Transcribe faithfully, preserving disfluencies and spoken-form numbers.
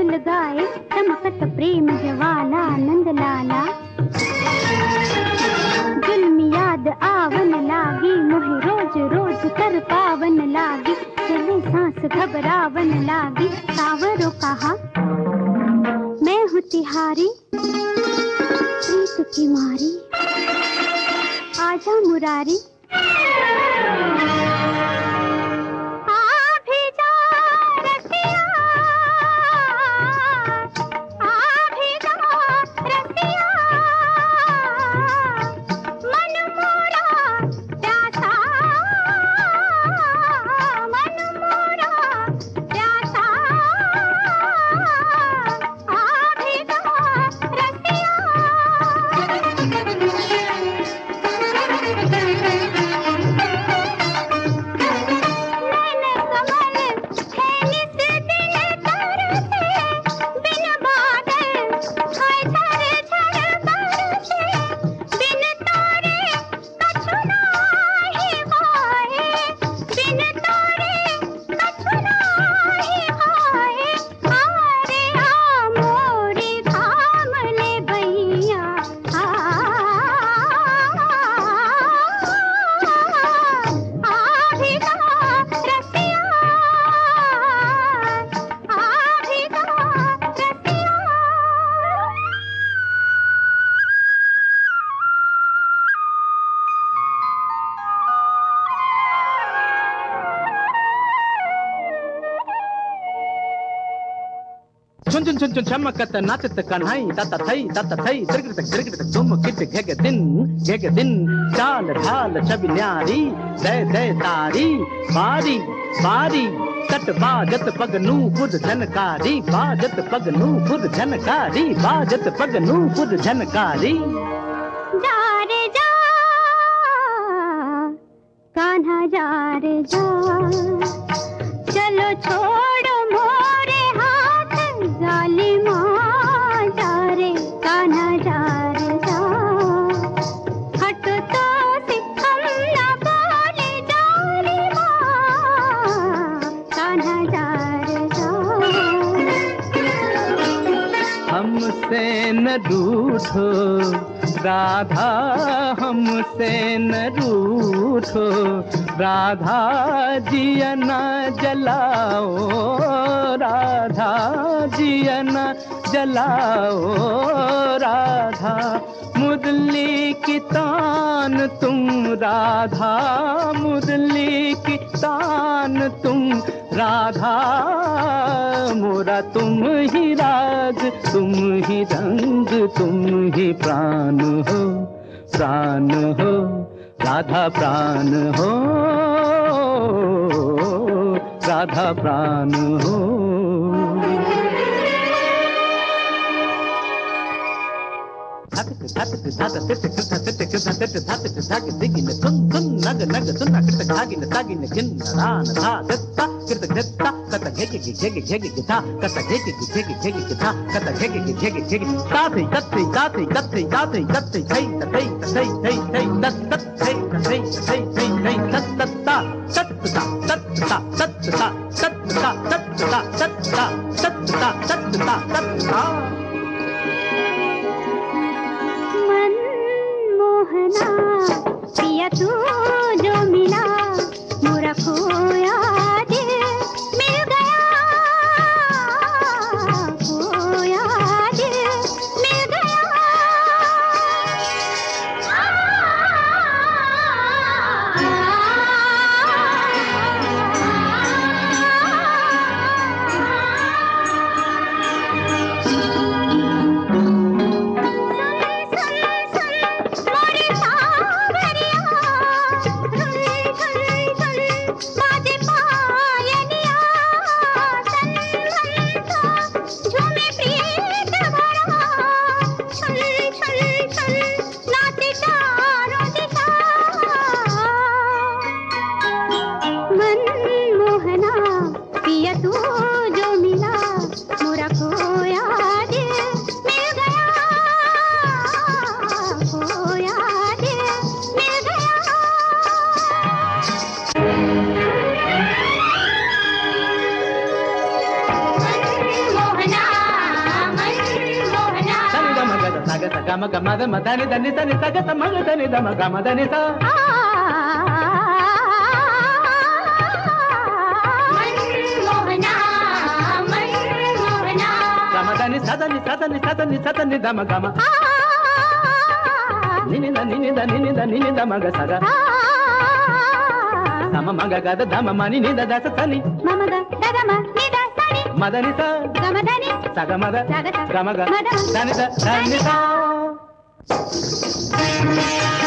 कोयल गाए, चमकत प्रेम ज्वाला नंद लाला। जुल्मी याद आवन लागी, मोहे रोज रोज कर पावन लागी, चले सांस घबरावन लागी। सावरो कहा मैं हूँ तिहारी, प्रीत की मारी, आजा मुरारी। चुन चुन चुन चुन चमकत नाचत कन्हाई, तत थई तत थई तिरगिट तिरगिट तुम किट घेग दिन घेग दिन। चाल ढाल छवि न्यारी, दय दय तारी, बारी बारी। तट बाजत पगनू खुद झनकारी, बाजत पगनू खुद झनकारी, बाजत पगनू खुद झनकारी। जा रे जा कान्हा जा रे जा, चलो छोड़ो मोरे हाथ जालिमा। जा रे कान्हा जा रे जा, हट तो से हम ना बोले जालिमा। कान्हा जा रे जा, हमसे न रूठो राधा, हमसे न रूठो राधा, जिया न जलाओ राधा, जिया न जलाओ राधा। मुरली की तान तुम राधा, मुरली की तान तुम राधा। मोरा तुम ही राग, तुम ही रंग, तुम ही प्राण हो, प्राण हो राधा, प्राण हो राधा, प्राण हो। नग नग सुना कृत खागिन तागिन खिन्न रान था दत्ता कृत दत्ता कत घेगे घेगे घेगे गिथा कत घेगे घेगे घेगे गिथा कत घेगे घेगे घेगे ताते तत्ते ताते तत्ते ताते तत्ते थई तत्ते तत्ते थई थई तत तत थई तत्ते थई थई थई तत तत्ता तत्ता तत्ता तत्ता तत्ता तत्ता तत्ता तत्ता तत्ता तत्ता। पिया तू जो मिला, मोरा खोया दिल मिल गया, खोया दिल मिल गया। सुन सुन सुन मोरे सावरिया, గమ గమ దమ దని దని దని సగ సమగ దని దమ గమ దని స గమ దని సదని సదని సదని సదని దమ గమ నినిద నినిద నినిద నినిద మగ సగ సమ మగ గద దమ మని నిద దస సని మమగ దగమ నిద సని మదని స గమదని సగ మద సగ గమగ మద దని ద దని స